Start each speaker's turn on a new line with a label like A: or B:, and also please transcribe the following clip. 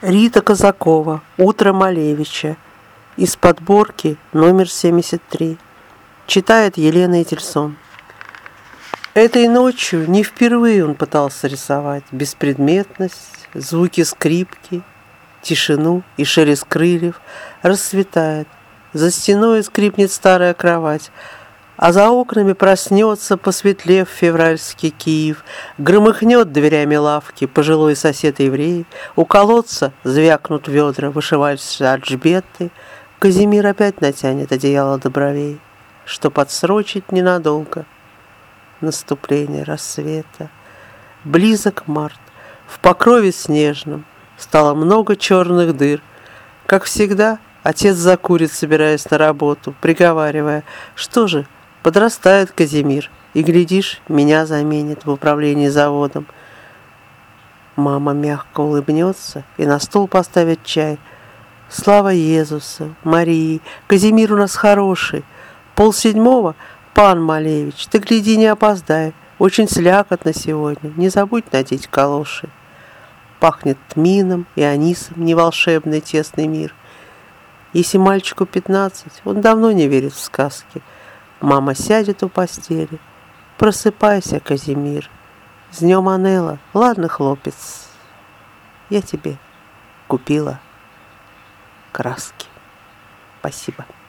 A: Рита Казакова. «Утро Малевича». Из подборки номер 73. Читает Елена Этельсон. Этой ночью не впервые он пытался рисовать беспредметность, звуки скрипки, тишину и шелест крыльев. Рассветает, за стеной скрипнет старая кровать, а за окнами проснется, посветлев, февральский Киев, громыхнет дверями лавки пожилой сосед-еврей, у колодца звякнут ведра вышивальщицы Альжбеты, Казимир опять натянет одеяло до бровей, чтоб отсрочить ненадолго наступление рассвета. Близок март, в покрове снежном стало много черных дыр. Как всегда, отец закурит, собираясь на работу, приговаривая: что же, подрастает Казимир, и, глядишь, меня заменит в управлении заводом. Мама мягко улыбнется и на стол поставит чай. Слава Иисусу, Марии, Казимир у нас хороший. 6:30, пан Малевич, ты гляди, не опоздай. Очень слякотно сегодня, не забудь надеть калоши. Пахнет тмином и анисом, не волшебный тесный мир. Если мальчику 15, он давно не верит в сказки. Мама сядет у постели. Просыпайся, Казимир. С днем Анелла. Ладно, хлопец, я тебе купила краски. Спасибо.